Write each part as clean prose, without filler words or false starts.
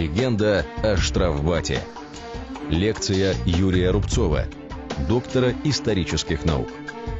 Легенда о штрафбате. Лекция Юрия Рубцова, доктора исторических наук.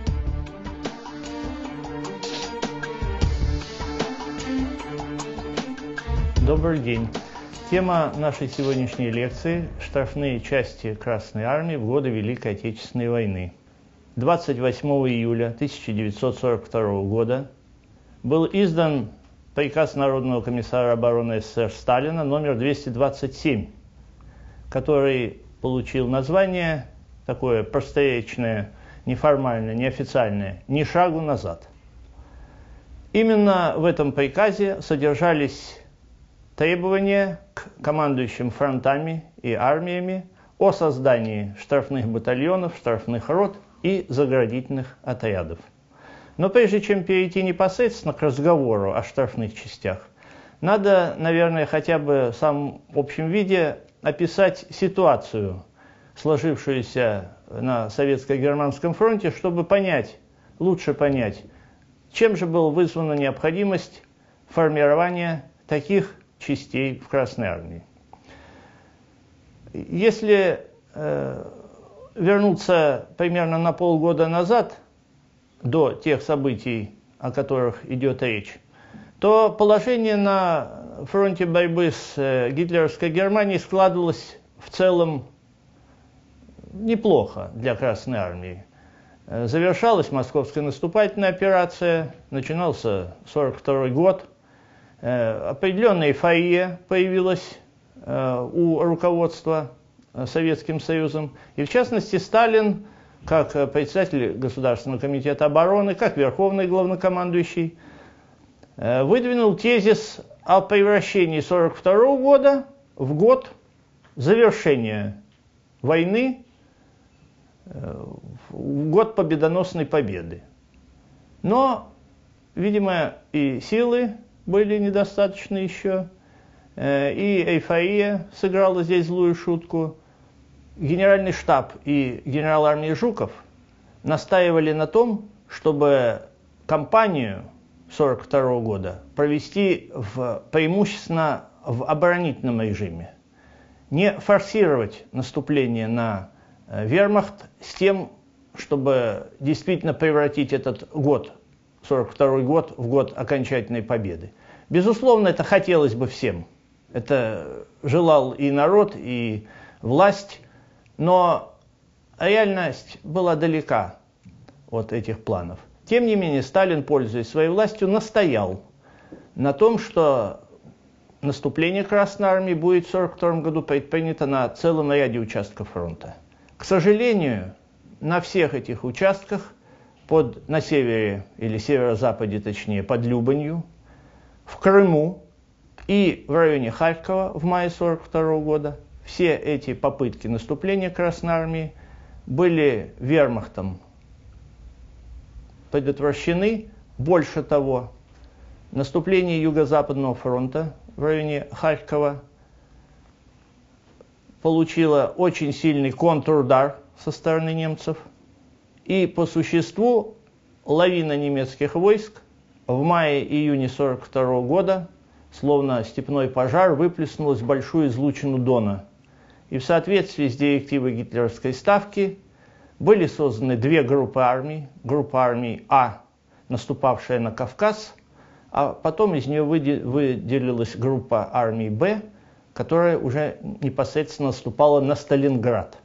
Добрый день. Тема нашей сегодняшней лекции – штрафные части Красной Армии в годы Великой Отечественной войны. 28 июля 1942 года был издан приказ Народного комиссара обороны СССР Сталина номер 227, который получил название такое просторечное, неформальное, неофициальное «Ни шагу назад». Именно в этом приказе содержались требования к командующим фронтами и армиями о создании штрафных батальонов, штрафных рот и заградительных отрядов. Но прежде чем перейти непосредственно к разговору о штрафных частях, надо, наверное, хотя бы в самом общем виде описать ситуацию, сложившуюся на Советско-Германском фронте, чтобы лучше понять, чем же была вызвана необходимость формирования таких частей в Красной Армии. Если вернуться примерно на полгода назад, до тех событий, о которых идет речь, то положение на фронте борьбы с гитлеровской Германией складывалось в целом неплохо для Красной Армии. Завершалась Московская наступательная операция, начинался 1942 год. Определенная эйфория появилась у руководства Советским Союзом. И в частности Сталин, как председатель Государственного комитета обороны, как верховный главнокомандующий, выдвинул тезис о превращении 1942 года в год завершения войны, в год победоносной победы. Но, видимо, и силы были недостаточно еще, и эйфория сыграла здесь злую шутку. Генеральный штаб и генерал армии Жуков настаивали на том, чтобы кампанию 1942 года провести преимущественно в оборонительном режиме. Не форсировать наступление на вермахт с тем, чтобы действительно превратить этот год, 1942 год, в год окончательной победы. Безусловно, это хотелось бы всем. Это желал и народ, и власть. Но реальность была далека от этих планов. Тем не менее, Сталин, пользуясь своей властью, настоял на том, что наступление Красной Армии будет в 1942 году предпринято на целом ряде участков фронта. К сожалению, на всех этих участках, на севере или северо-западе, точнее, под Любанью, в Крыму и в районе Харькова в мае 1942 года, все эти попытки наступления Красной Армии были вермахтом предотвращены. Больше того, наступление Юго-Западного фронта в районе Харькова получило очень сильный контрудар со стороны немцев. И по существу лавина немецких войск в мае-июне 1942 года, словно степной пожар, выплеснулась в большую излучину Дона. И в соответствии с директивой гитлеровской ставки были созданы две группы армий. Группа армий А, наступавшая на Кавказ, а потом из нее выделилась группа армий Б, которая уже непосредственно наступала на Сталинград.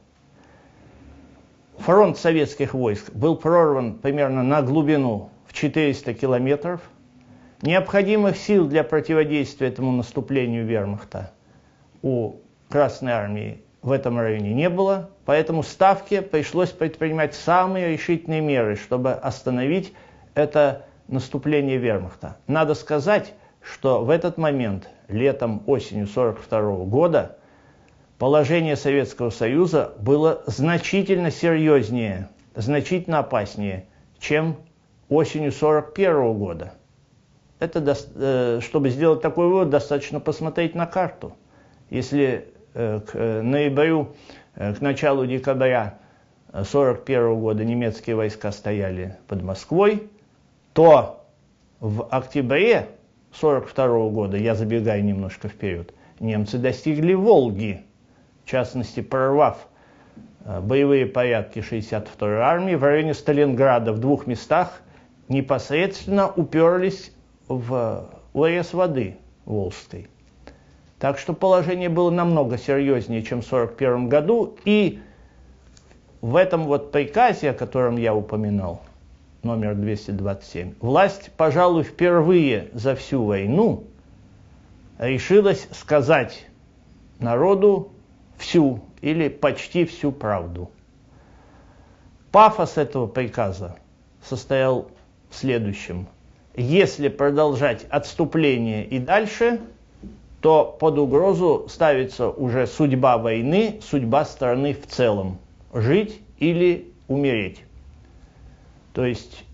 Фронт советских войск был прорван примерно на глубину в 400 километров. Необходимых сил для противодействия этому наступлению вермахта у Красной Армии в этом районе не было, поэтому Ставке пришлось предпринимать самые решительные меры, чтобы остановить это наступление вермахта. Надо сказать, что в этот момент, летом, осенью 1942 года, положение Советского Союза было значительно серьезнее, значительно опаснее, чем осенью 1941 года. Чтобы сделать такой вывод, достаточно посмотреть на карту. Если к ноябрю, к началу декабря 1941 года немецкие войска стояли под Москвой, то в октябре 1942 года, я забегаю немножко вперед, немцы достигли Волги, в частности, прорвав боевые порядки 62-й армии в районе Сталинграда в двух местах, непосредственно уперлись в ОС воды Волжской. Так что положение было намного серьезнее, чем в 1941 году. И в этом вот приказе, о котором я упоминал, номер 227, власть, пожалуй, впервые за всю войну решилась сказать народу всю или почти всю правду. Пафос этого приказа состоял в следующем. Если продолжать отступление и дальше, то под угрозу ставится уже судьба войны, судьба страны в целом. Жить или умереть. То есть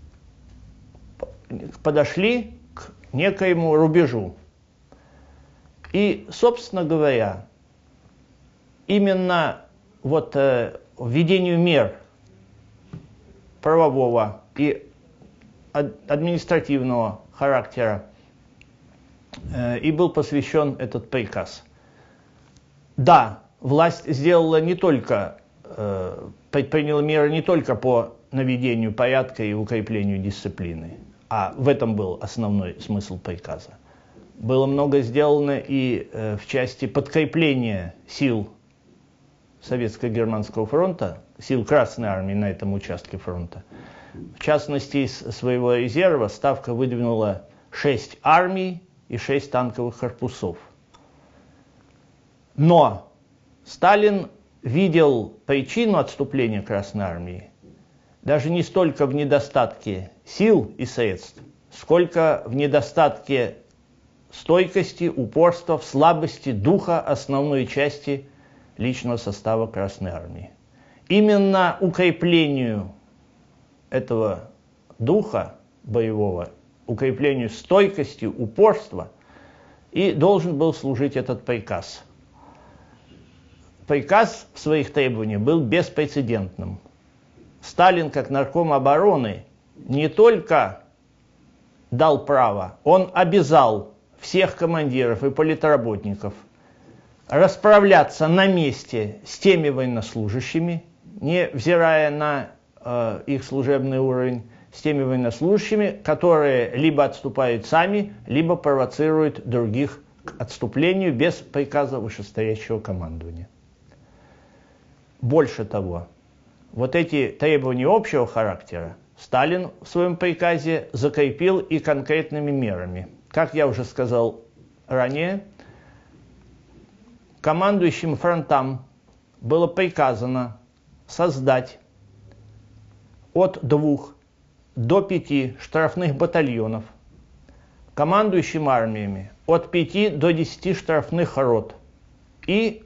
подошли к некоему рубежу. И, собственно говоря, именно вот введению мер правового и административного характера и был посвящен этот приказ. Да, власть сделала не только, предприняла меры не только по наведению порядка и укреплению дисциплины, а в этом был основной смысл приказа. Было много сделано и в части подкрепления сил Советско-Германского фронта, сил Красной армии на этом участке фронта. В частности, из своего резерва Ставка выдвинула 6 армий и 6 танковых корпусов. Но Сталин видел причину отступления Красной армии даже не столько в недостатке сил и средств, сколько в недостатке стойкости, упорства, в слабости духа основной части личного состава Красной армии. Именно укреплению этого духа боевого, укреплению стойкости, упорства и должен был служить этот приказ. Приказ в своих требованиях был беспрецедентным. Сталин, как нарком обороны, не только дал право, он обязал всех командиров и политработников расправляться на месте с теми военнослужащими, невзирая на их служебный уровень, с теми военнослужащими, которые либо отступают сами, либо провоцируют других к отступлению без приказа вышестоящего командования. Больше того, вот эти требования общего характера Сталин в своем приказе закрепил и конкретными мерами. Как я уже сказал ранее, командующим фронтам было приказано создать от 2 до 5 штрафных батальонов, командующим армиями от 5 до 10 штрафных рот и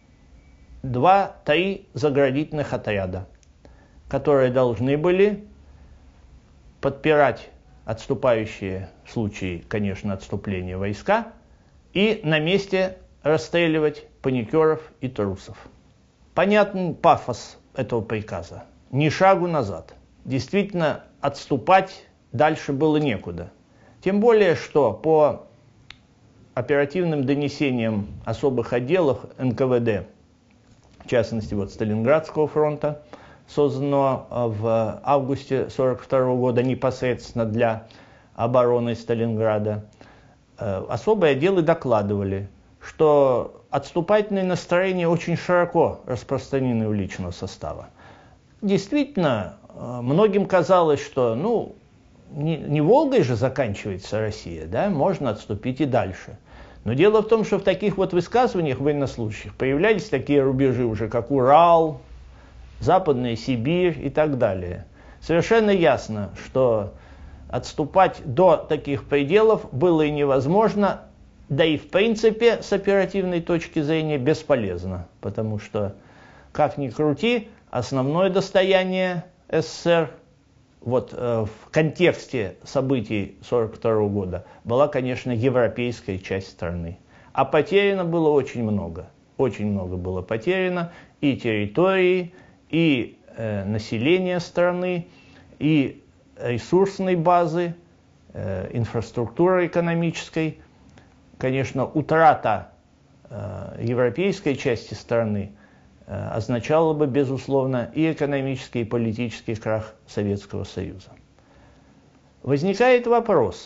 2-3 заградительных отряда, которые должны были подпирать отступающие, в случае, конечно, отступления войска, и на месте расстреливать паникеров и трусов. Понятен пафос этого приказа. Ни шагу назад. Действительно, отступать дальше было некуда. Тем более, что по оперативным донесениям особых отделов НКВД, в частности, вот Сталинградского фронта, созданного в августе 1942 года непосредственно для обороны Сталинграда, особые отделы докладывали, что отступательные настроения очень широко распространены у личного состава. Действительно, многим казалось, что не Волгой же заканчивается Россия, да, можно отступить и дальше. Но дело в том, что в таких вот высказываниях военнослужащих появлялись такие рубежи уже, как Урал, Западная Сибирь и так далее. Совершенно ясно, что отступать до таких пределов было и невозможно, да и в принципе с оперативной точки зрения бесполезно, потому что, как ни крути, основное достояние СССР вот в контексте событий 1942 года была, конечно, европейская часть страны. А потеряно было очень много. Очень много было потеряно и территории, и населения страны, и ресурсной базы, инфраструктуры экономической. Конечно, утрата европейской части страны означало бы, безусловно, и экономический, и политический крах Советского Союза. Возникает вопрос,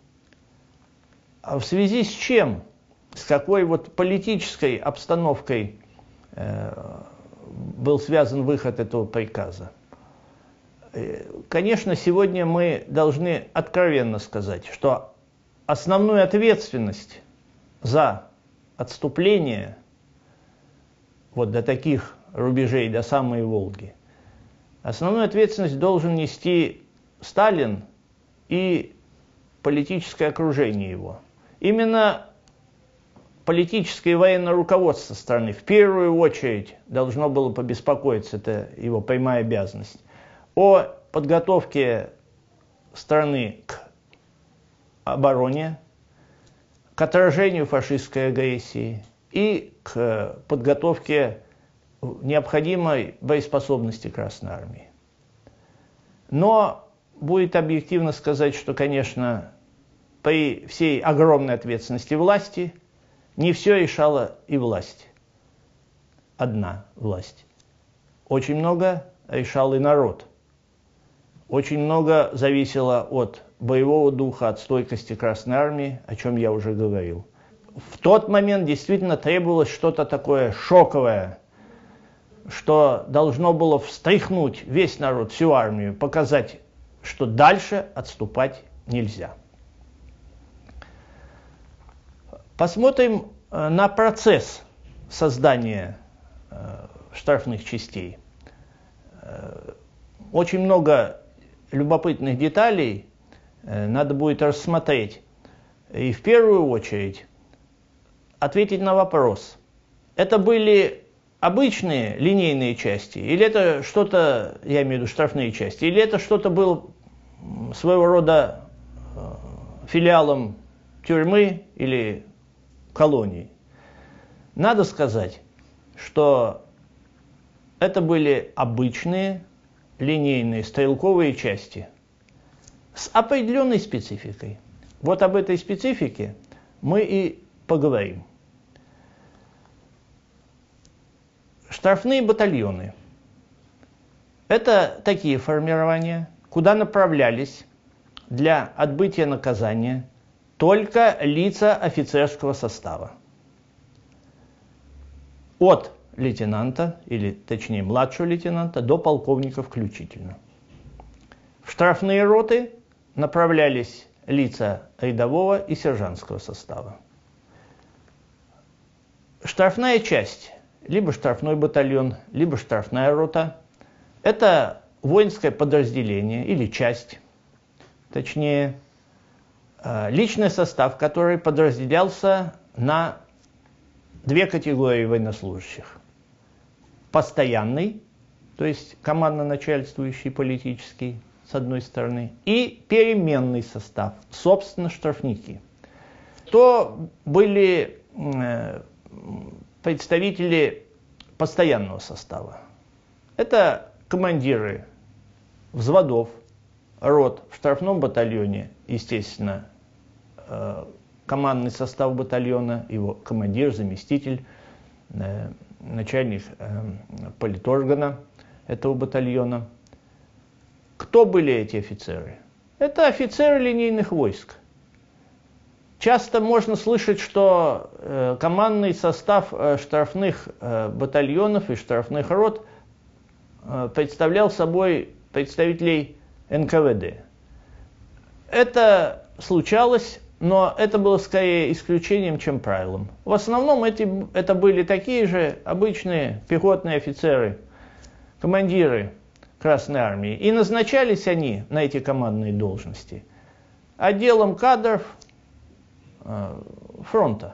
в связи с чем, с какой вот политической обстановкой был связан выход этого приказа? Конечно, сегодня мы должны откровенно сказать, что основную ответственность за отступление вот до таких рубежей, до самой Волги, основную ответственность должен нести Сталин и политическое окружение его. Именно политическое и военное руководство страны в первую очередь должно было побеспокоиться, это его прямая обязанность, о подготовке страны к обороне, к отражению фашистской агрессии и к подготовке необходимой боеспособности Красной Армии. Но будет объективно сказать, что, конечно, при всей огромной ответственности власти не все решала и власть. Одна власть. Очень много решал и народ. Очень много зависело от боевого духа, от стойкости Красной Армии, о чем я уже говорил. В тот момент действительно требовалось что-то такое шоковое, что должно было встряхнуть весь народ, всю армию, показать, что дальше отступать нельзя. Посмотрим на процесс создания штрафных частей. Очень много любопытных деталей надо будет рассмотреть. И в первую очередь ответить на вопрос. Это были обычные линейные части? Или это что-то, я имею в виду штрафные части, или это что-то было своего рода филиалом тюрьмы или колонии? Надо сказать, что это были обычные линейные стрелковые части с определенной спецификой. Вот об этой специфике мы и поговорим. Штрафные батальоны – это такие формирования, куда направлялись для отбытия наказания только лица офицерского состава. От лейтенанта, или точнее младшего лейтенанта, до полковника включительно. В штрафные роты направлялись лица рядового и сержантского состава. Штрафная часть, либо штрафной батальон, либо штрафная рота – это воинское подразделение или часть, точнее, личный состав, который подразделялся на две категории военнослужащих. Постоянный, то есть командно-начальствующий политический, с одной стороны, и переменный состав, собственно, штрафники. То были представители постоянного состава. Это командиры взводов, рот в штрафном батальоне, естественно, командный состав батальона, его командир, заместитель, начальник политоргана этого батальона. Кто были эти офицеры? Это офицеры линейных войск. Часто можно слышать, что командный состав штрафных батальонов и штрафных рот представлял собой представителей НКВД. Это случалось, но это было скорее исключением, чем правилом. В основном это были такие же обычные пехотные офицеры, командиры Красной Армии. И назначались они на эти командные должности отделом кадров фронта.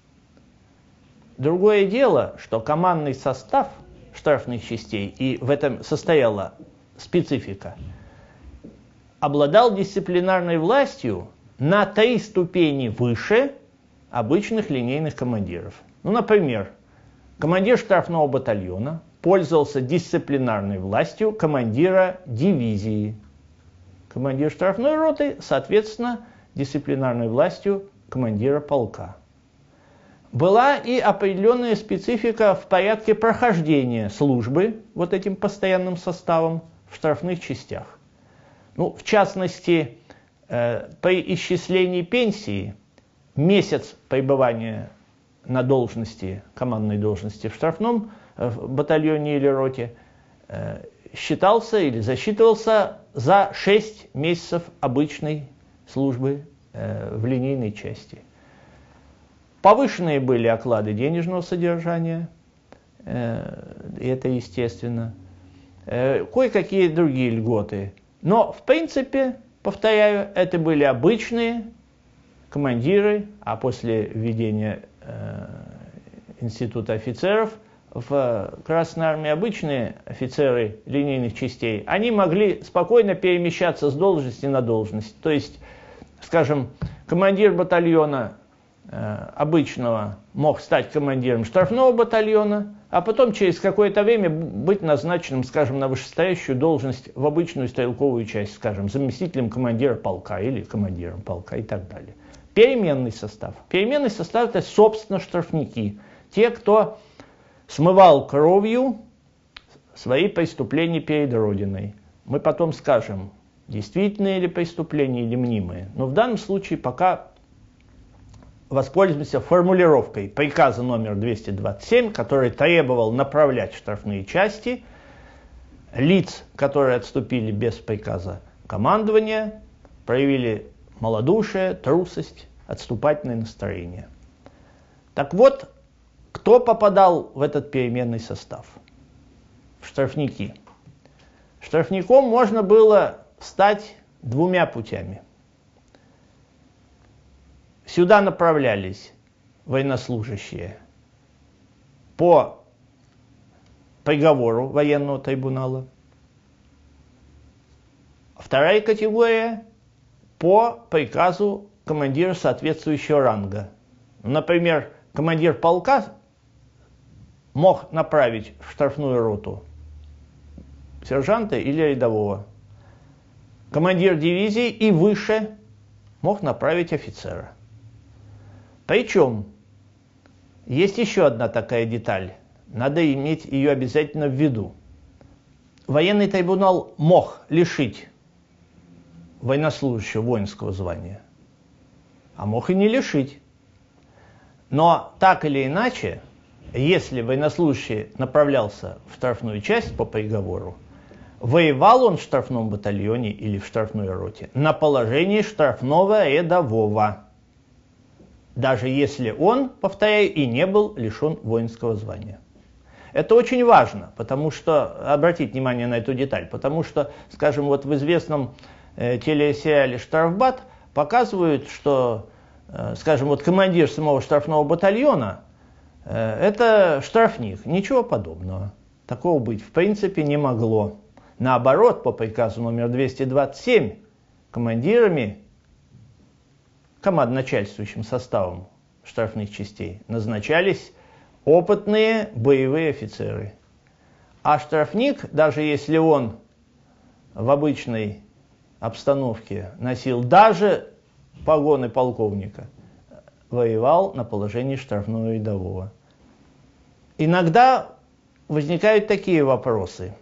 Другое дело, что командный состав штрафных частей, и в этом состояла специфика, обладал дисциплинарной властью на 3 ступени выше обычных линейных командиров. Ну, например, командир штрафного батальона пользовался дисциплинарной властью командира дивизии. Командир штрафной роты, соответственно, дисциплинарной властью командира полка. была и определенная специфика в порядке прохождения службы вот этим постоянным составом в штрафных частях. Ну, в частности, при исчислении пенсии месяц пребывания на должности, командной должности в штрафном батальоне или роте считался или засчитывался за 6 месяцев обычной службы в линейной части. Повышенные были оклады денежного содержания, это естественно, кое-какие другие льготы. Но, в принципе, повторяю, это были обычные командиры, а после введения института офицеров в Красной Армии обычные офицеры линейных частей, они могли спокойно перемещаться с должности на должность. То есть, скажем, командир батальона обычного мог стать командиром штрафного батальона, а потом через какое-то время быть назначенным, скажем, на вышестоящую должность в обычную стрелковую часть, скажем, заместителем командира полка или командиром полка и так далее. Переменный состав. Переменный состав – это, собственно, штрафники. Те, кто смывал кровью свои преступления перед Родиной. Мы потом скажем, действительные ли преступления или мнимые. Но в данном случае пока воспользуемся формулировкой приказа номер 227, который требовал направлять в штрафные части лиц, которые отступили без приказа командования, проявили малодушие, трусость, отступательное настроение. Так вот, кто попадал в этот переменный состав? В штрафники. Штрафником можно было стать 2 путями. Сюда направлялись военнослужащие по приговору военного трибунала. Вторая категория – по приказу командира соответствующего ранга. Например, командир полка мог направить в штрафную роту сержанта или рядового. Командир дивизии и выше мог направить офицера. Причем, есть еще одна такая деталь, надо иметь ее обязательно в виду. Военный трибунал мог лишить военнослужащего воинского звания, а мог и не лишить. Но так или иначе, если военнослужащий направлялся в штрафную часть по приговору, воевал он в штрафном батальоне или в штрафной роте на положении штрафного рядового, даже если он, повторяю, и не был лишен воинского звания. Это очень важно, потому что, обратите внимание на эту деталь, потому что, скажем, вот в известном телесериале «Штрафбат» показывают, что, скажем, вот командир самого штрафного батальона – это штрафник. Ничего подобного. Такого быть в принципе не могло. Наоборот, по приказу номер 227 командирами, командно-начальствующим составом штрафных частей назначались опытные боевые офицеры. А штрафник, даже если он в обычной обстановке носил даже погоны полковника, воевал на положении штрафного рядового. Иногда возникают такие вопросы.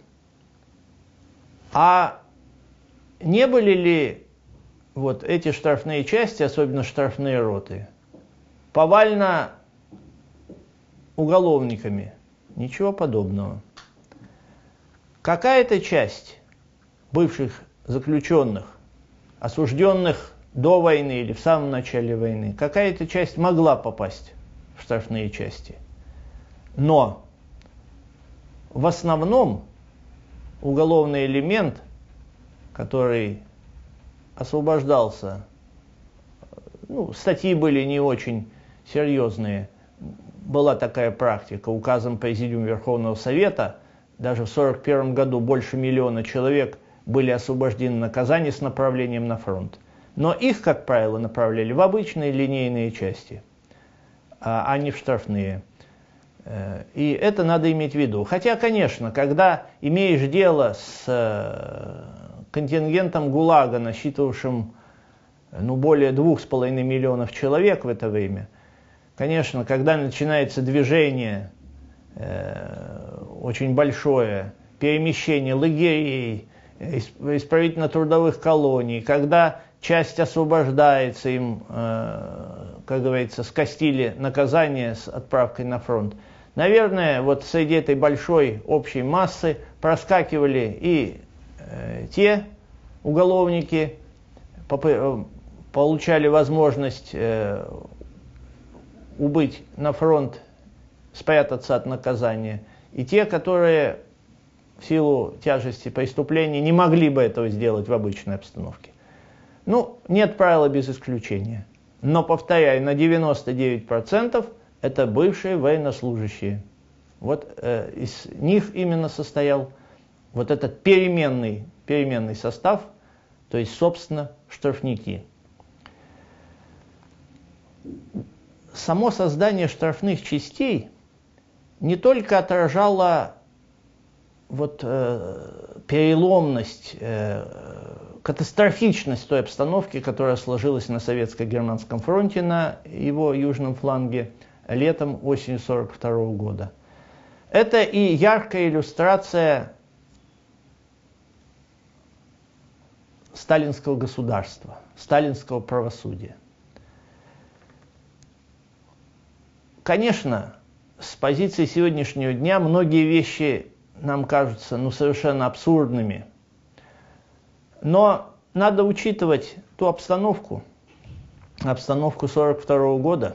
А не были ли вот эти штрафные части, особенно штрафные роты, повально уголовниками? Ничего подобного. Какая-то часть бывших заключенных, осужденных до войны или в самом начале войны, какая-то часть могла попасть в штрафные части. Но в основном уголовный элемент, который освобождался, статьи были не очень серьезные, была такая практика, указом Президиума Верховного Совета, даже в 1941 году больше 1 миллиона человек были освобождены наказания с направлением на фронт. Но их, как правило, направляли в обычные линейные части, а не в штрафные. И это надо иметь в виду. Хотя, конечно, когда имеешь дело с контингентом ГУЛАГа, насчитывавшим более 2,5 миллионов человек в это время, конечно, когда начинается движение очень большое, перемещение лагерей, исправительно-трудовых колоний, когда часть освобождается, им, как говорится, скостили наказание с отправкой на фронт. Наверное, вот среди этой большой общей массы проскакивали и те уголовники, получали возможность убыть на фронт, спрятаться от наказания, и те, которые в силу тяжести преступлений не могли бы этого сделать в обычной обстановке. Ну, нет правила без исключения. Но, повторяю, на 99% это бывшие военнослужащие. Вот из них именно состоял вот этот переменный состав, то есть, собственно, штрафники. Само создание штрафных частей не только отражало вот, переломность, катастрофичность той обстановки, которая сложилась на Советско-Германском фронте на его южном фланге летом, осенью 1942 года. Это и яркая иллюстрация сталинского государства, сталинского правосудия. Конечно, с позиции сегодняшнего дня многие вещи нам кажутся совершенно абсурдными. Но надо учитывать ту обстановку 1942 года,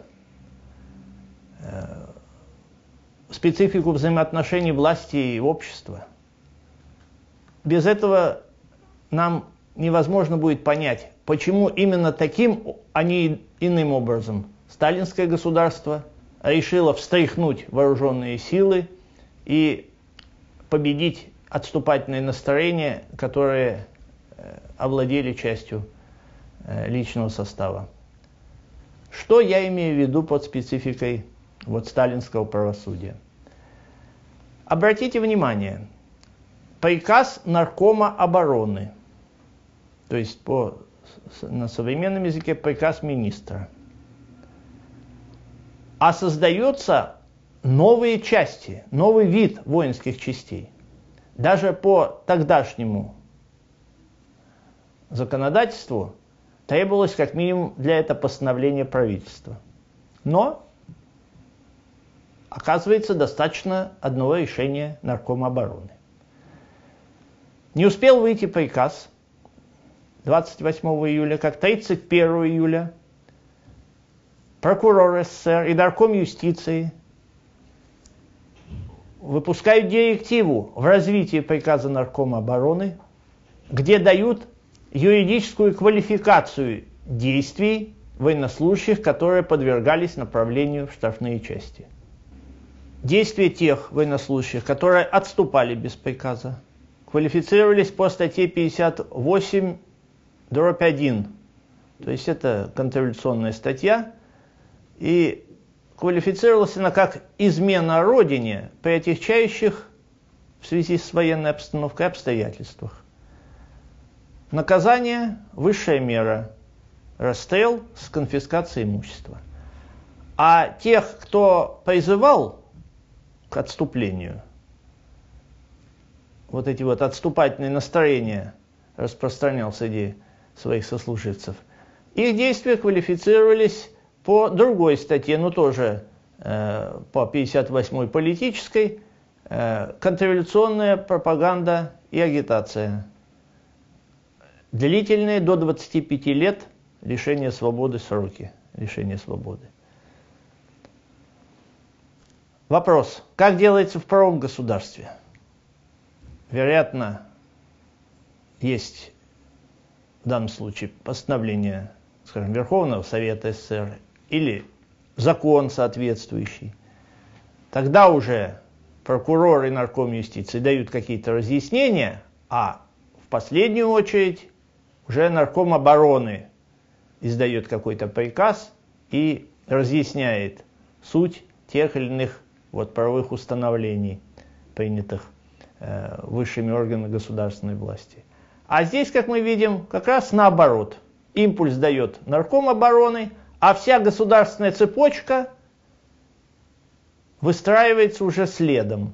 специфику взаимоотношений власти и общества. Без этого нам невозможно будет понять, почему именно таким, а не иным образом, сталинское государство решило встряхнуть вооруженные силы и победить отступательные настроения, которые овладели частью личного состава. Что я имею в виду под спецификой вот сталинского правосудия? Обратите внимание, приказ Наркома обороны, то есть на современном языке приказ министра, а создаются новые части, новый вид воинских частей. Даже по тогдашнему законодательству требовалось как минимум для этого постановление правительства. Но, оказывается, достаточно одного решения Наркома обороны. Не успел выйти приказ 28 июля, как 31 июля прокурор СССР и Нарком юстиции выпускают директиву в развитии приказа Наркома обороны, где дают юридическую квалификацию действий военнослужащих, которые подвергались направлению в штрафные части. Действия тех военнослужащих, которые отступали без приказа, квалифицировались по статье 58/1, то есть это контрреволюционная статья, и квалифицировалась она как измена Родине при отягчающих в связи с военной обстановкой обстоятельствах. Наказание – высшая мера, расстрел с конфискацией имущества. А тех, кто призывал к отступлению, вот эти вот отступательные настроения распространял среди своих сослуживцев, их действия квалифицировались по другой статье, но тоже по 58-й политической, контрреволюционная пропаганда и агитация. Длительные до 25 лет лишения свободы сроки, лишения свободы. Вопрос, как делается в правом государстве? Вероятно, есть в данном случае постановление, скажем, Верховного Совета СССР или закон соответствующий. Тогда уже прокурор и Нарком юстиции дают какие-то разъяснения, а в последнюю очередь уже Нарком обороны издает какой-то приказ и разъясняет суть тех или иных правовых установлений, принятых высшими органами государственной власти. А здесь, как мы видим, как раз наоборот. Импульс дает Нарком обороны, а вся государственная цепочка выстраивается уже следом.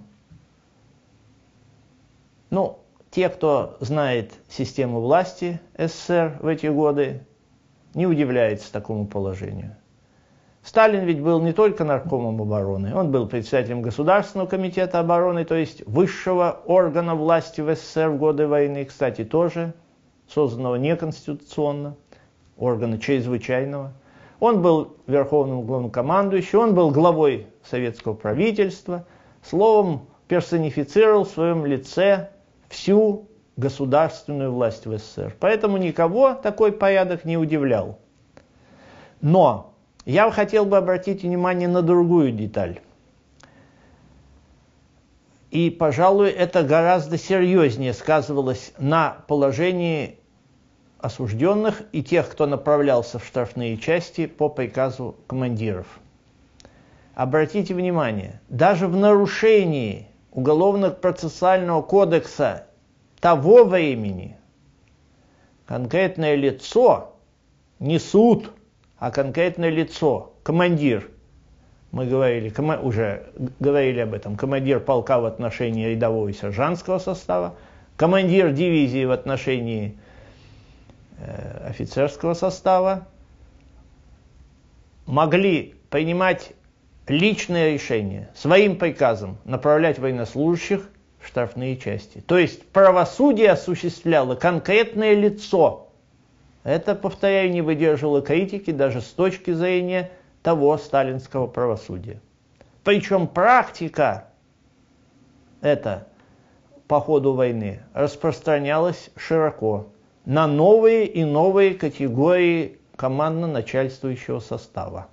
Ну, те, кто знает систему власти СССР в эти годы, не удивляется такому положению. Сталин ведь был не только наркомом обороны, он был председателем Государственного комитета обороны, то есть высшего органа власти в СССР в годы войны, кстати, тоже созданного неконституционно, органа чрезвычайного. Он был верховным главнокомандующим, он был главой советского правительства, словом, персонифицировал в своем лице всю государственную власть в СССР. Поэтому никого такой порядок не удивлял. Но я хотел бы обратить внимание на другую деталь. И, пожалуй, это гораздо серьезнее сказывалось на положении осужденных и тех, кто направлялся в штрафные части по приказу командиров. Обратите внимание, даже в нарушении Уголовно-процессуального кодекса того времени конкретное лицо, не суд, а конкретное лицо, командир, мы говорили, уже говорили об этом, командир полка в отношении рядового и сержантского состава, командир дивизии в отношении офицерского состава, могли принимать личное решение, своим приказом направлять военнослужащих в штрафные части. То есть правосудие осуществляло конкретное лицо. Это, повторяю, не выдерживало критики даже с точки зрения того сталинского правосудия. Причем практика эта по ходу войны распространялась широко на новые и новые категории командно-начальствующего состава.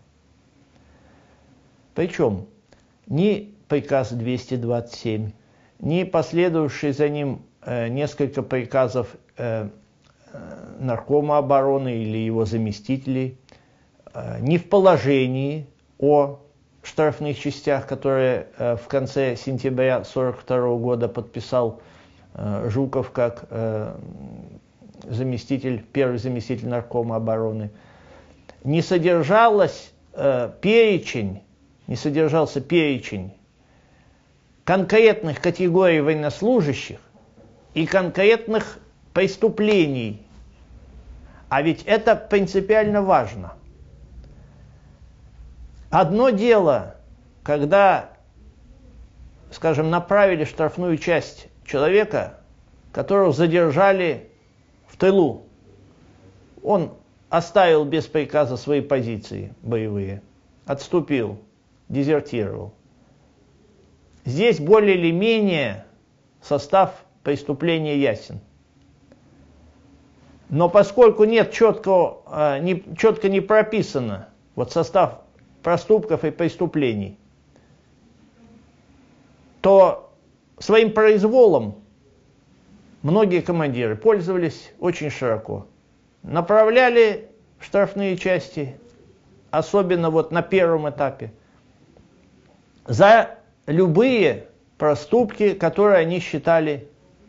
Причем ни приказ 227, ни последовавшие за ним несколько приказов Наркома обороны или его заместителей, ни в положении о штрафных частях, которые в конце сентября 1942 года подписал Жуков как первый заместитель Наркома обороны, не содержался перечень конкретных категорий военнослужащих и конкретных преступлений. А ведь это принципиально важно. Одно дело, когда, скажем, направили в штрафную часть человека, которого задержали в тылу. Он оставил без приказа свои позиции боевые, отступил, дезертировал. Здесь более или менее состав преступления ясен. Но поскольку нет четко не прописано вот состав проступков и преступлений, то своим произволом многие командиры пользовались очень широко. Направляли в штрафные части, особенно вот на первом этапе, за любые проступки, которые они считали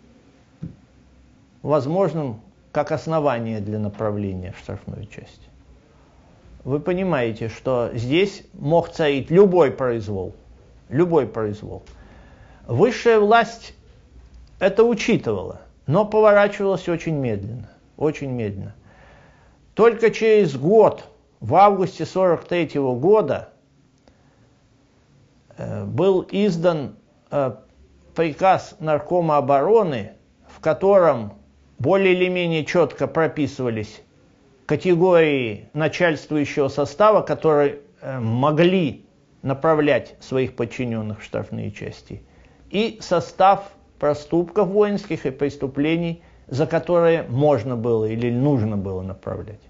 возможным как основание для направления в штрафную часть. Вы понимаете, что здесь мог царить любой произвол. Любой произвол. Высшая власть это учитывала, но поворачивалась очень медленно. Очень медленно. Только через год, в августе 1943 года, был издан приказ Наркома обороны, в котором более или менее четко прописывались категории начальствующего состава, которые могли направлять своих подчиненных в штрафные части, и состав проступков воинских и преступлений, за которые можно было или нужно было направлять.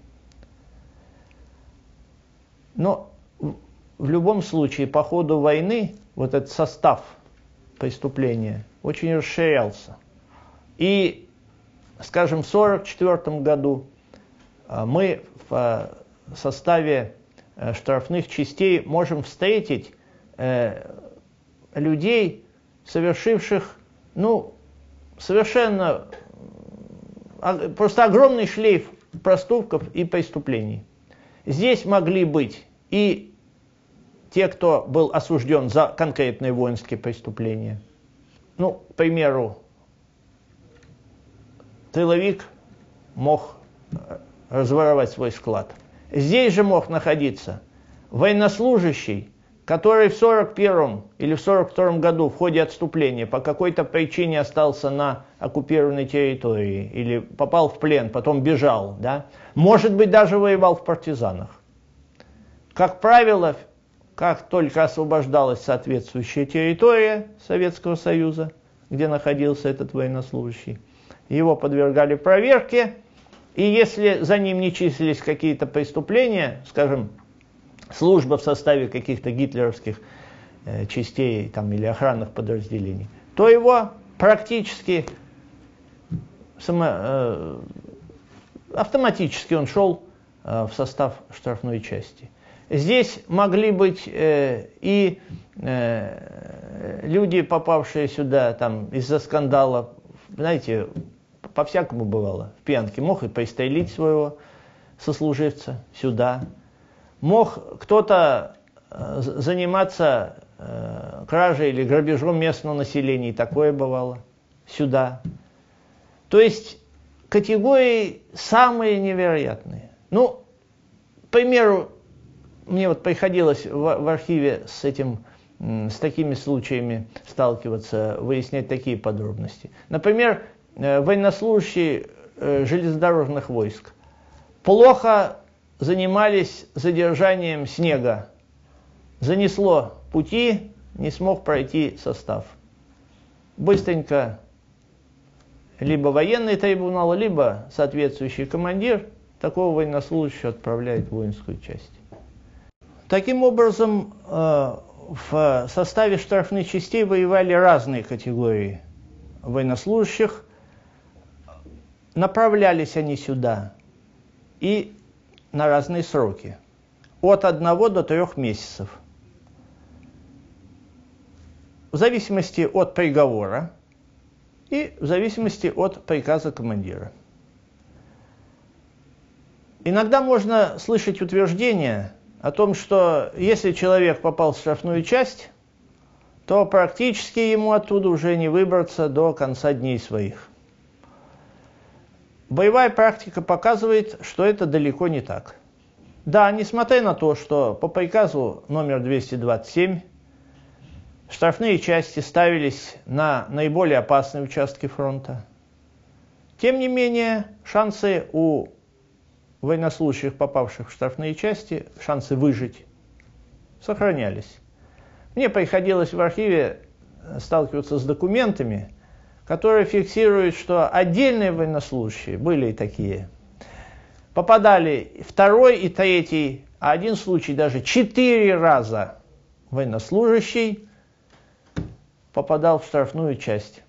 Но в любом случае по ходу войны вот этот состав преступления очень расширялся. И, скажем, в 1944 году мы в составе штрафных частей можем встретить людей, совершивших, совершенно просто огромный шлейф проступков и преступлений. Здесь могли быть и те, кто был осужден за конкретные воинские преступления. Ну, к примеру, тыловик мог разворовать свой склад. Здесь же мог находиться военнослужащий, который в 1941 или в 1942 году в ходе отступления по какой-то причине остался на оккупированной территории или попал в плен, потом бежал, да? Может быть, даже воевал в партизанах. Как правило, как только освобождалась соответствующая территория Советского Союза, где находился этот военнослужащий, его подвергали проверке, и если за ним не числились какие-то преступления, скажем, служба в составе каких-то гитлеровских частей там, или охранных подразделений, то его практически автоматически он шел в состав штрафной части. Здесь могли быть и люди, попавшие сюда там, из-за скандала, знаете, по-всякому бывало. В пьянке мог и пристрелить своего сослуживца сюда. Мог кто-то заниматься кражей или грабежом местного населения, и такое бывало, сюда. То есть категории самые невероятные. Ну, к примеру, мне вот приходилось в архиве с такими случаями сталкиваться, выяснять такие подробности. Например, военнослужащие железнодорожных войск плохо занимались задержанием снега. Занесло пути, не смог пройти состав. Быстренько либо военный трибунал, либо соответствующий командир такого военнослужащего отправляет в воинскую часть. Таким образом, в составе штрафных частей воевали разные категории военнослужащих. Направлялись они сюда и на разные сроки. От 1 до 3 месяцев. В зависимости от приговора и в зависимости от приказа командира. Иногда можно слышать утверждение о том, что если человек попал в штрафную часть, то практически ему оттуда уже не выбраться до конца дней своих. Боевая практика показывает, что это далеко не так. Да, несмотря на то, что по приказу номер 227 штрафные части ставились на наиболее опасные участки фронта, тем не менее шансы у военнослужащих, попавших в штрафные части, шансы выжить сохранялись. Мне приходилось в архиве сталкиваться с документами, которые фиксируют, что отдельные военнослужащие, были и такие, попадали 2-й и 3-й, а один случай даже 4 раза военнослужащий попадал в штрафную часть.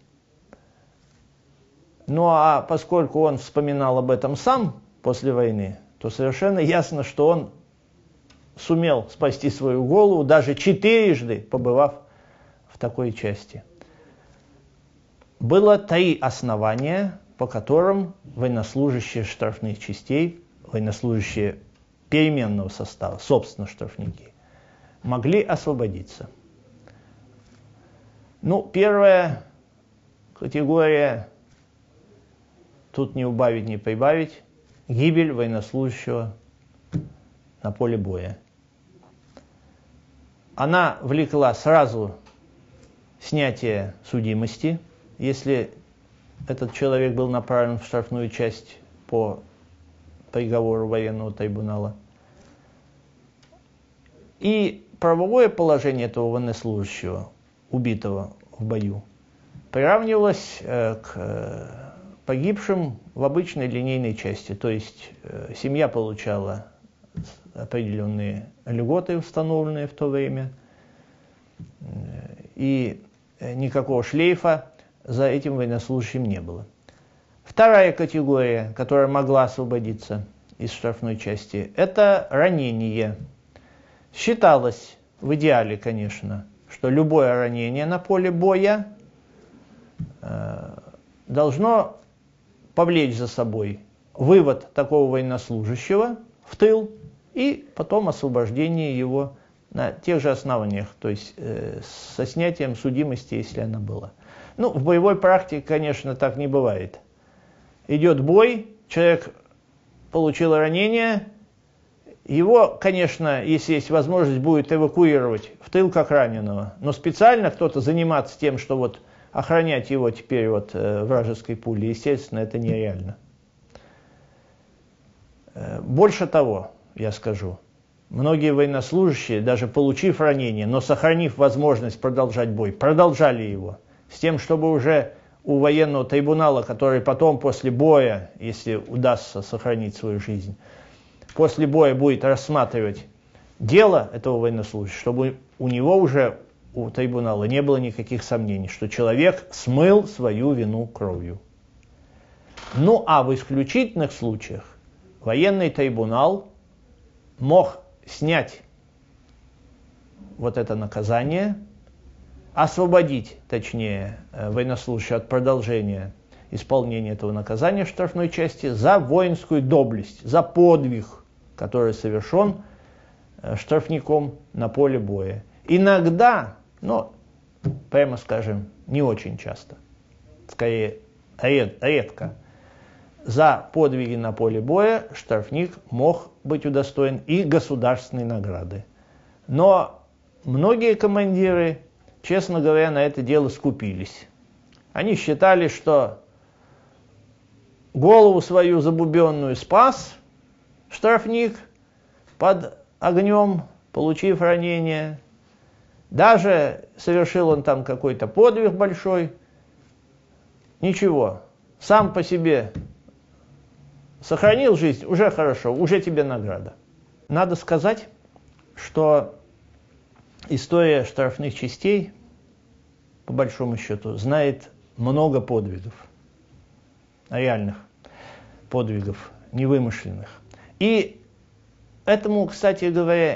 Ну а поскольку он вспоминал об этом сам после войны, то совершенно ясно, что он сумел спасти свою голову, даже 4-жды побывав в такой части. Было 3 основания, по которым военнослужащие штрафных частей, военнослужащие переменного состава, собственно штрафники, могли освободиться. Ну, первая категория, тут не убавить, не прибавить, гибель военнослужащего на поле боя. Она влекла сразу снятие судимости, если этот человек был направлен в штрафную часть по приговору военного трибунала. И правовое положение этого военнослужащего, убитого в бою, приравнивалось к погибшим в обычной линейной части. То есть семья получала определенные льготы, установленные в то время, и никакого шлейфа за этим военнослужащим не было. Вторая категория, которая могла освободиться из штрафной части, это ранение. Считалось, в идеале, конечно, что любое ранение на поле боя должно повлечь за собой вывод такого военнослужащего в тыл и потом освобождение его на тех же основаниях, то есть со снятием судимости, если она была. Ну, в боевой практике, конечно, так не бывает. Идет бой, человек получил ранение, его, конечно, если есть возможность, будет эвакуировать в тыл как раненого, но специально кто-то заниматься тем, что вот охранять его теперь от вражеской пули, естественно, это нереально. Больше того, я скажу, многие военнослужащие, даже получив ранение, но сохранив возможность продолжать бой, продолжали его, с тем, чтобы уже у военного трибунала, который потом после боя, если удастся сохранить свою жизнь, после боя будет рассматривать дело этого военнослужащего, чтобы у него уже, у трибунала, не было никаких сомнений, что человек смыл свою вину кровью. Ну а в исключительных случаях военный трибунал мог снять вот это наказание, освободить, точнее, военнослужащего от продолжения исполнения этого наказания в штрафной части за воинскую доблесть, за подвиг, который совершен штрафником на поле боя. Иногда, но, прямо скажем, не очень часто, скорее редко, за подвиги на поле боя штрафник мог быть удостоен и государственной награды. Но многие командиры, честно говоря, на это дело скупились. Они считали, что голову свою забубенную спас штрафник под огнем, получив ранение. Даже совершил он там какой-то подвиг большой. Ничего, сам по себе сохранил жизнь, уже хорошо, уже тебе награда. Надо сказать, что история штрафных частей, по большому счету, знает много подвигов, реальных подвигов, невымышленных. И этому, кстати говоря,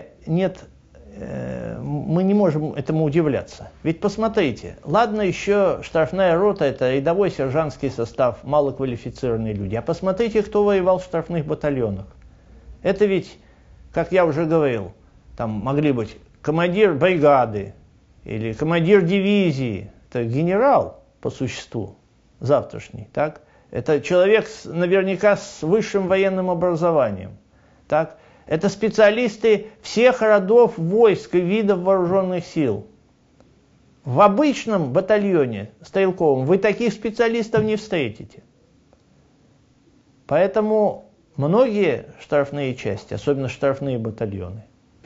мы не можем этому удивляться. Ведь посмотрите, ладно еще штрафная рота, это рядовой сержантский состав, малоквалифицированные люди. А посмотрите, кто воевал в штрафных батальонах. Это ведь, как я уже говорил, там могли быть командир бригады или командир дивизии. Это генерал по существу завтрашний, так? Это человек наверняка с высшим военным образованием, так? Это специалисты всех родов войск и видов вооруженных сил. В обычном батальоне стрелковом вы таких специалистов не встретите. Поэтому многие штрафные части, особенно штрафные батальоны,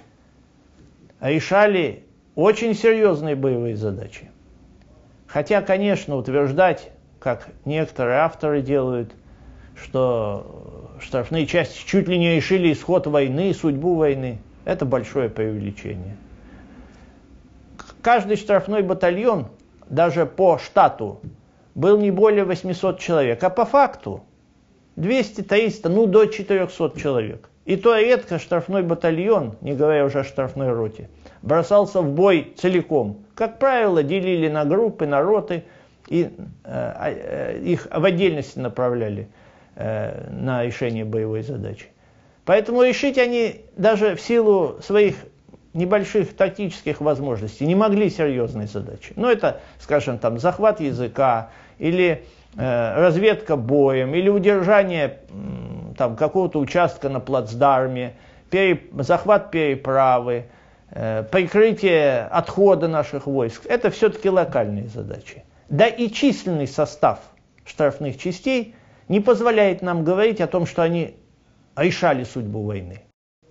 решали очень серьезные боевые задачи. Хотя, конечно, утверждать, как некоторые авторы делают, что штрафные части чуть ли не решили исход войны, судьбу войны, это большое преувеличение. Каждый штрафной батальон, даже по штату, был не более 800 человек, а по факту 200, 300, до 400 человек. И то редко штрафной батальон, не говоря уже о штрафной роте, бросался в бой целиком. Как правило, делили на группы, на роты, и их в отдельности направляли на решение боевой задачи. Поэтому решить они даже в силу своих небольших тактических возможностей не могли серьезные задачи. Но это, скажем, там, захват языка, или разведка боем, или удержание там, какого-то участка на плацдарме, захват переправы, прикрытие отхода наших войск. Это все-таки локальные задачи. Да и численный состав штрафных частей не позволяет нам говорить о том, что они решали судьбу войны.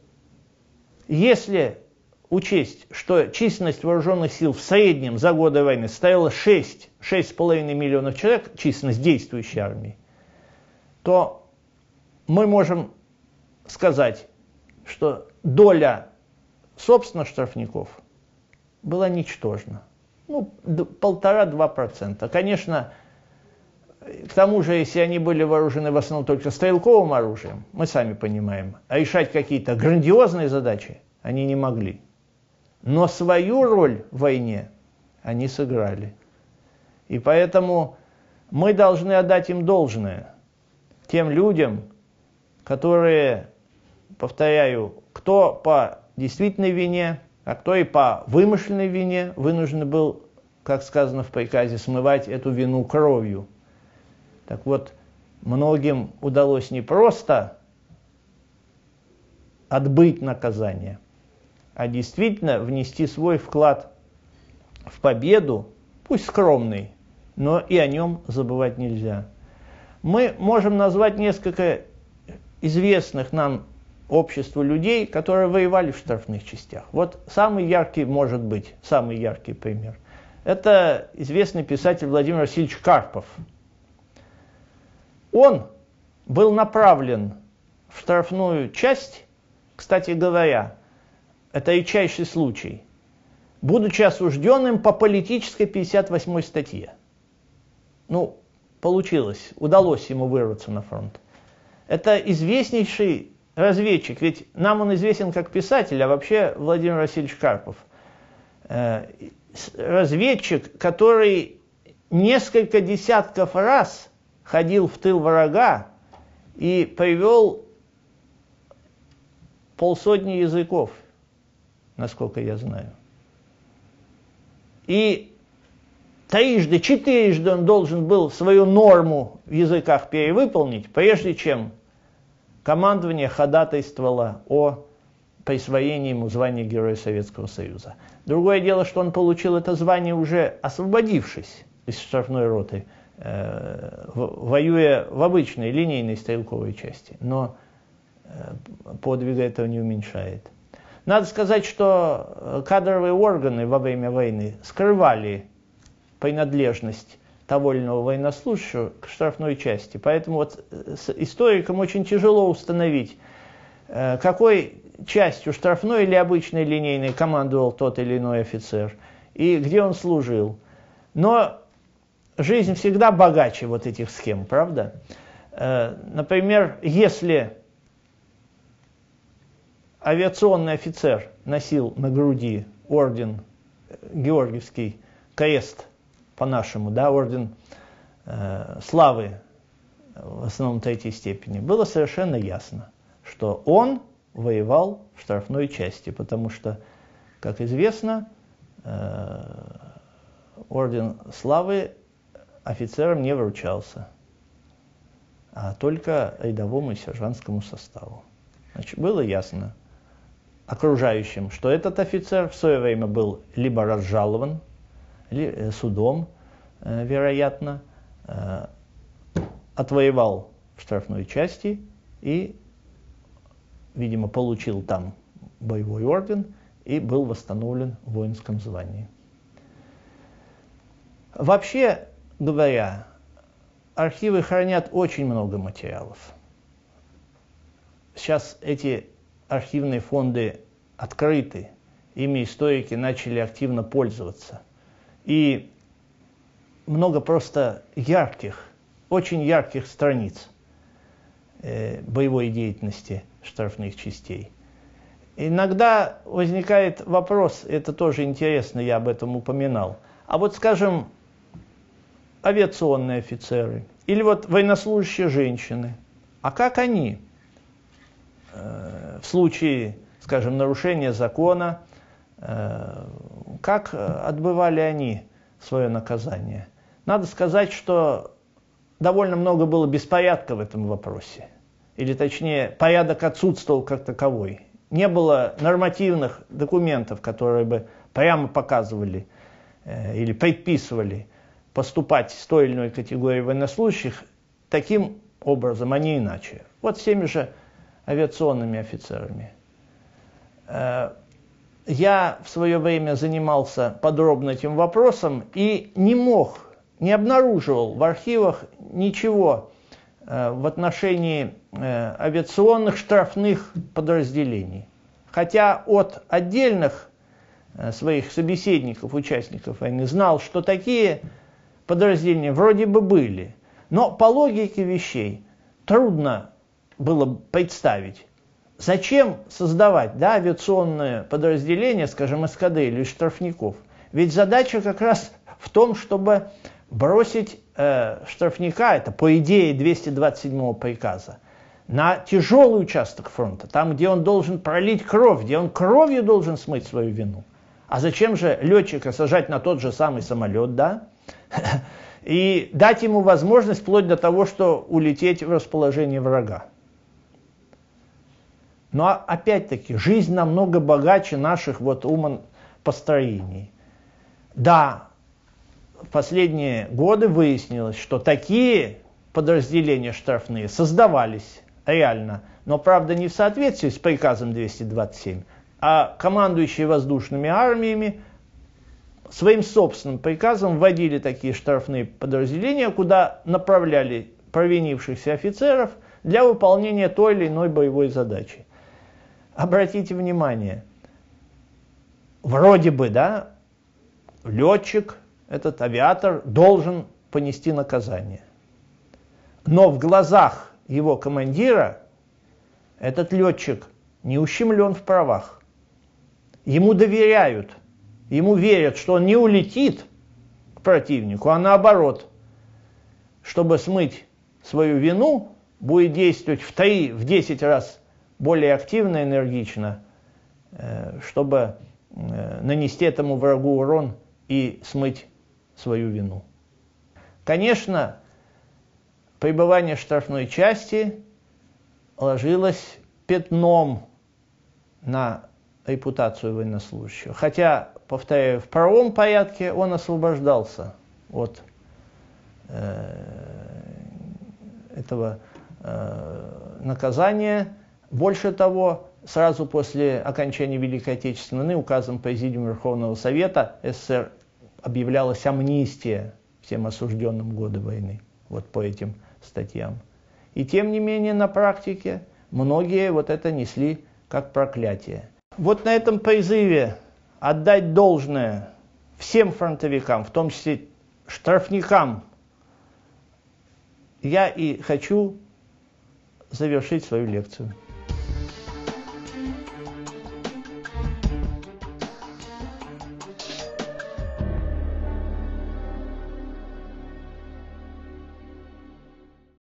Если учесть, что численность вооруженных сил в среднем за годы войны составила 6,5 миллионов человек, численность действующей армии, то мы можем сказать, что доля собственно штрафников была ничтожна. 1,5-2%. Конечно, к тому же, если они были вооружены в основном только стрелковым оружием, мы сами понимаем, решать какие-то грандиозные задачи они не могли. Но свою роль в войне они сыграли. И поэтому мы должны отдать им должное. Тем людям, которые, повторяю, кто по действительной вине, а кто и по вымышленной вине вынужден был, как сказано в приказе, смывать эту вину кровью. Так вот, многим удалось не просто отбыть наказание, а действительно внести свой вклад в победу, пусть скромный, но и о нем забывать нельзя. Мы можем назвать несколько известных нам обществу людей, которые воевали в штрафных частях. Вот самый яркий, может быть, самый яркий пример. Это известный писатель Владимир Васильевич Карпов. Он был направлен в штрафную часть, кстати говоря, это редчайший случай, будучи осужденным по политической 58 статье. Ну, получилось, удалось ему вырваться на фронт. Это известнейший разведчик, ведь нам он известен как писатель, а вообще Владимир Васильевич Карпов. Разведчик, который несколько десятков раз ходил в тыл врага и привел полсотни языков, насколько я знаю. И четырежды он должен был свою норму в языках перевыполнить, прежде чем командование ходатайствовало о присвоении ему звания Героя Советского Союза. Другое дело, что он получил это звание уже освободившись из штрафной роты, воюя в обычной линейной стрелковой части, но подвига этого не уменьшает. Надо сказать, что кадровые органы во время войны скрывали принадлежность того или иного военнослужащего к штрафной части. Поэтому вот с историкам очень тяжело установить, какой частью штрафной или обычной линейной командовал тот или иной офицер и где он служил. Но жизнь всегда богаче вот этих схем, правда? Например, если авиационный офицер носил на груди орден Георгиевский, крест по-нашему, да, орден славы, в основном третьей степени, было совершенно ясно, что он воевал в штрафной части, потому что, как известно, орден славы офицерам не вручался, а только рядовому и сержантскому составу. Значит, было ясно окружающим, что этот офицер в свое время был либо разжалован судом, вероятно, отвоевал в штрафной части и, видимо, получил там боевой орден и был восстановлен в воинском звании. Вообще говоря, архивы хранят очень много материалов. Сейчас эти архивные фонды открыты, ими историки начали активно пользоваться. И много просто ярких, очень ярких страниц боевой деятельности штрафных частей. Иногда возникает вопрос, это тоже интересно, я об этом упоминал, а вот, скажем, авиационные офицеры или вот военнослужащие женщины, а как они в случае, скажем, нарушения закона, как отбывали они свое наказание? Надо сказать, что довольно много было беспорядка в этом вопросе. Или точнее, порядок отсутствовал как таковой. Не было нормативных документов, которые бы прямо показывали или предписывали поступать с той или иной категорией военнослужащих таким образом, а не иначе. Вот с теми же авиационными офицерами. Я в свое время занимался подробно этим вопросом и не обнаруживал в архивах ничего в отношении авиационных штрафных подразделений. Хотя от отдельных своих собеседников, участников войны, знал, что такие подразделения вроде бы были. Но по логике вещей трудно было представить, зачем создавать, да, авиационное подразделение, скажем, эскадрилью из штрафников. Ведь задача как раз в том, чтобы бросить штрафника, это по идее 227-го приказа, на тяжелый участок фронта, там, где он должен пролить кровь, где он кровью должен смыть свою вину. А зачем же летчика сажать на тот же самый самолет, да? И дать ему возможность вплоть до того, что улететь в расположение врага. Но опять-таки, жизнь намного богаче наших вот умопостроений. Да, в последние годы выяснилось, что такие подразделения штрафные создавались реально, но, правда, не в соответствии с приказом 227, а командующие воздушными армиями своим собственным приказом вводили такие штрафные подразделения, куда направляли провинившихся офицеров для выполнения той или иной боевой задачи. Обратите внимание, вроде бы, да, летчик, этот авиатор, должен понести наказание. Но в глазах его командира этот летчик не ущемлен в правах. Ему доверяют, ему верят, что он не улетит к противнику, а наоборот, чтобы смыть свою вину, будет действовать в 10 раз более активно и энергично, чтобы нанести этому врагу урон и смыть свою вину. Конечно, пребывание в штрафной части ложилось пятном на репутацию военнослужащего. Хотя, повторяю, в правом порядке он освобождался от этого наказания. Больше того, сразу после окончания Великой Отечественной войны указом Президиума Верховного Совета СССР объявлялась амнистия всем осужденным в годы войны, вот по этим статьям. И тем не менее на практике многие вот это несли как проклятие. Вот на этом призыве отдать должное всем фронтовикам, в том числе штрафникам, я и хочу завершить свою лекцию.